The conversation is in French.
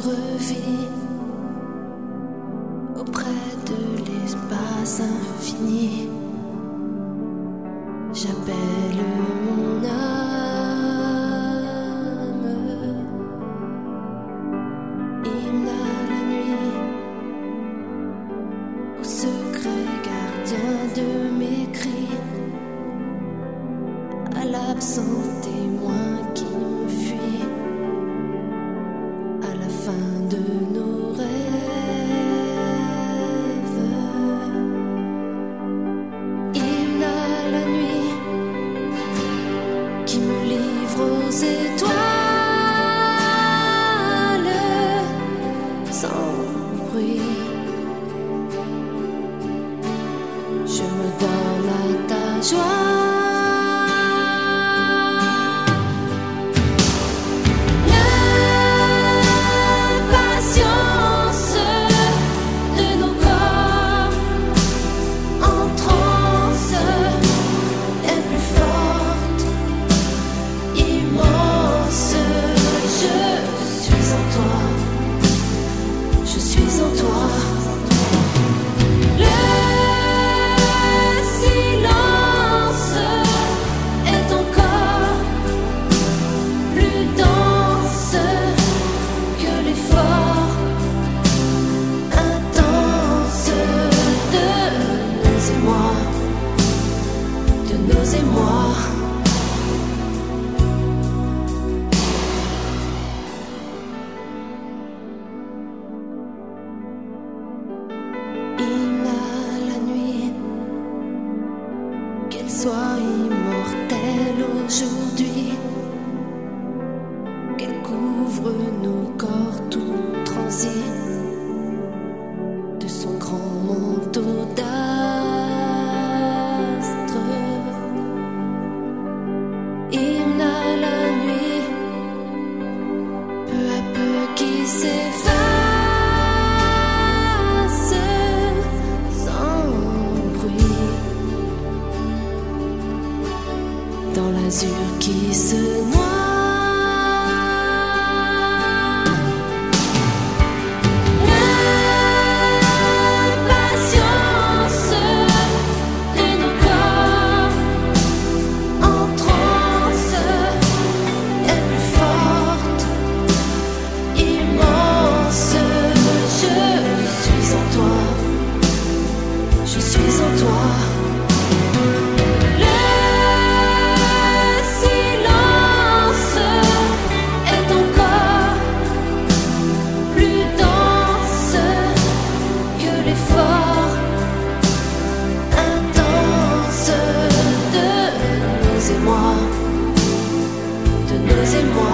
revis auprès de l'espace infini. J'appelle mon âme, hymne à la nuit, au secret gardien de mes cris, à l'absent témoin qui me fuit, à la fin de nos rêves. Hymne à la nuit qui me livre aux étoiles sans bruit. Je me donne à ta joie. Soit immortelle aujourd'hui, qu'elle couvre nos corps tout transis de son grand manteau d'astre. Hymne à la nuit, peu à peu qui s'efface sans bruit. Dans l'azur qui se noie, l'impatience de nos corps en transe est plus forte, immense. Je suis en toi, je suis en toi. De nous et moi.